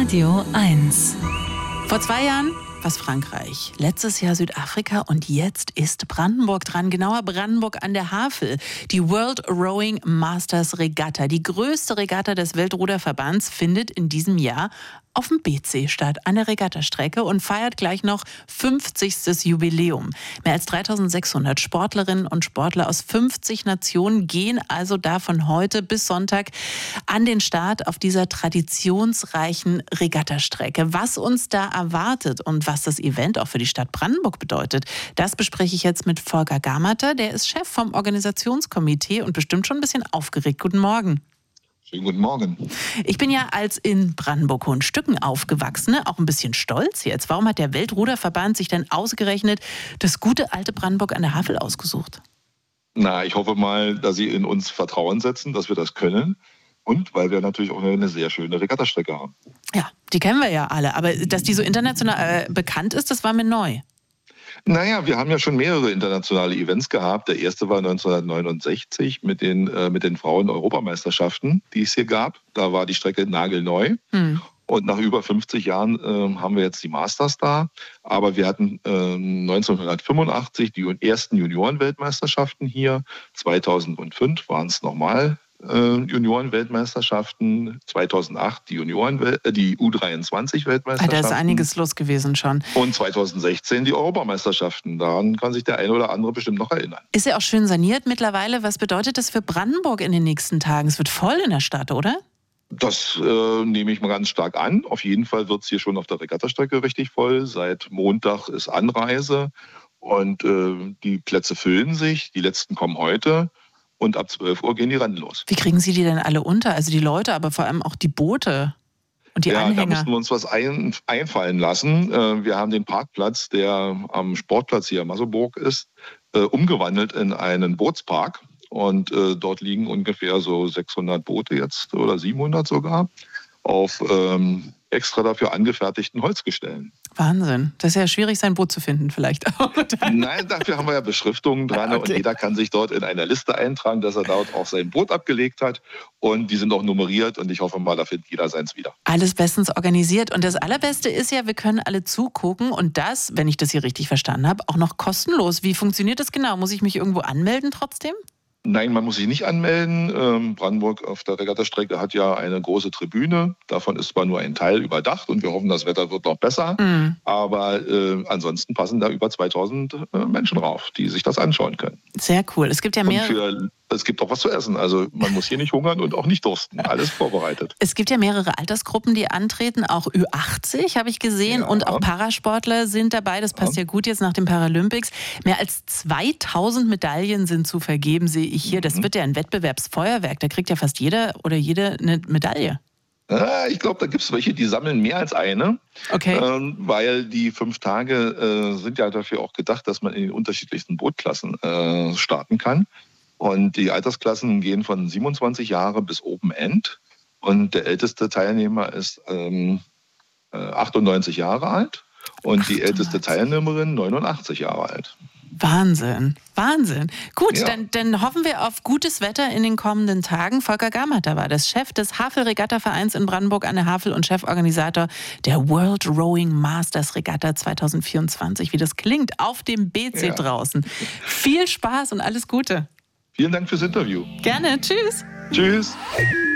Radio 1. Vor 2 Jahren war es Frankreich, letztes Jahr Südafrika und jetzt ist Brandenburg dran, genauer Brandenburg an der Havel. Die World Rowing Masters Regatta, die größte Regatta des Weltruderverbands, findet in diesem Jahr auf dem BC statt, an der Regattastrecke und feiert gleich noch 50. Jubiläum. Mehr als 3600 Sportlerinnen und Sportler aus 50 Nationen gehen also da von heute bis Sonntag an den Start auf dieser traditionsreichen Regattastrecke. Was uns da erwartet und was das Event auch für die Stadt Brandenburg bedeutet, das bespreche ich jetzt mit Volker Gamater. Der ist Chef vom Organisationskomitee und bestimmt schon ein bisschen aufgeregt. Guten Morgen. Schönen guten Morgen. Ich bin ja als in Brandenburg-Hohenstücken aufgewachsene, auch ein bisschen stolz jetzt. Warum hat der Weltruderverband sich denn ausgerechnet das gute alte Brandenburg an der Havel ausgesucht? Na, ich hoffe mal, dass Sie in uns Vertrauen setzen, dass wir das können. Und weil wir natürlich auch eine sehr schöne Regattastrecke haben. Ja, die kennen wir ja alle. Aber dass die so international bekannt ist, das war mir neu. Naja, wir haben ja schon mehrere internationale Events gehabt. Der erste war 1969 mit den Frauen-Europameisterschaften, die es hier gab. Da war die Strecke nagelneu. Und nach über 50 Jahren haben wir jetzt die Masters da. Aber wir hatten 1985 die ersten Junioren-Weltmeisterschaften hier. 2005 waren es nochmal Junioren-Weltmeisterschaften, 2008 die die U23-Weltmeisterschaften. Da ist einiges los gewesen schon. Und 2016 die Europameisterschaften. Daran kann sich der eine oder andere bestimmt noch erinnern. Ist ja auch schön saniert mittlerweile. Was bedeutet das für Brandenburg in den nächsten Tagen? Es wird voll in der Stadt, oder? Das nehme ich mal ganz stark an. Auf jeden Fall wird es hier schon auf der Regattastrecke richtig voll. Seit Montag ist Anreise und die Plätze füllen sich. Die letzten kommen heute. Und ab 12 Uhr gehen die Rennen los. Wie kriegen Sie die denn alle unter? Also die Leute, aber vor allem auch die Boote und die Anhänger. Da müssen wir uns was einfallen lassen. Wir haben den Parkplatz, der am Sportplatz hier in Masselburg ist, umgewandelt in einen Bootspark. Und dort liegen ungefähr so 600 Boote jetzt oder 700 sogar auf extra dafür angefertigten Holzgestellen. Wahnsinn. Das ist ja schwierig, sein Boot zu finden vielleicht. Nein, dafür haben wir ja Beschriftungen dran. Okay. Und jeder kann sich dort in einer Liste eintragen, dass er dort auch sein Boot abgelegt hat. Und die sind auch nummeriert und ich hoffe mal, da findet jeder seins wieder. Alles bestens organisiert. Und das Allerbeste ist ja, wir können alle zugucken und das, wenn ich das hier richtig verstanden habe, auch noch kostenlos. Wie funktioniert das genau? Muss ich mich irgendwo anmelden trotzdem? Nein, man muss sich nicht anmelden. Brandenburg auf der Regattastrecke hat ja eine große Tribüne. Davon ist zwar nur ein Teil überdacht und wir hoffen, das Wetter wird noch besser. Aber ansonsten passen da über 2000 Menschen drauf, die sich das anschauen können. Sehr cool. Es gibt ja mehrere. Es gibt auch was zu essen. Also man muss hier nicht hungern und auch nicht dursten. Alles vorbereitet. Es gibt ja mehrere Altersgruppen, die antreten. Auch Ü80 habe ich gesehen. Ja. Und auch Parasportler sind dabei. Das passt ja gut jetzt nach den Paralympics. Mehr als 2000 Medaillen sind zu vergeben, sehe ich hier. Das wird ja ein Wettbewerbsfeuerwerk. Da kriegt ja fast jeder oder jede eine Medaille. Ich glaube, da gibt es welche, die sammeln mehr als eine. Okay. Weil die 5 Tage sind ja dafür auch gedacht, dass man in den unterschiedlichsten Bootklassen starten kann. Und die Altersklassen gehen von 27 Jahre bis Open End. Und der älteste Teilnehmer ist 98 Jahre alt und die älteste Teilnehmerin 89 Jahre alt. Wahnsinn, Wahnsinn. Gut, ja. Dann hoffen wir auf gutes Wetter in den kommenden Tagen. Volker Gamater war das, Chef des Havel-Regatta-Vereins in Brandenburg an der Havel und Cheforganisator der World Rowing Masters Regatta 2024. Wie das klingt, auf dem BC draußen. Viel Spaß und alles Gute. Vielen Dank fürs Interview. Gerne, tschüss. Tschüss.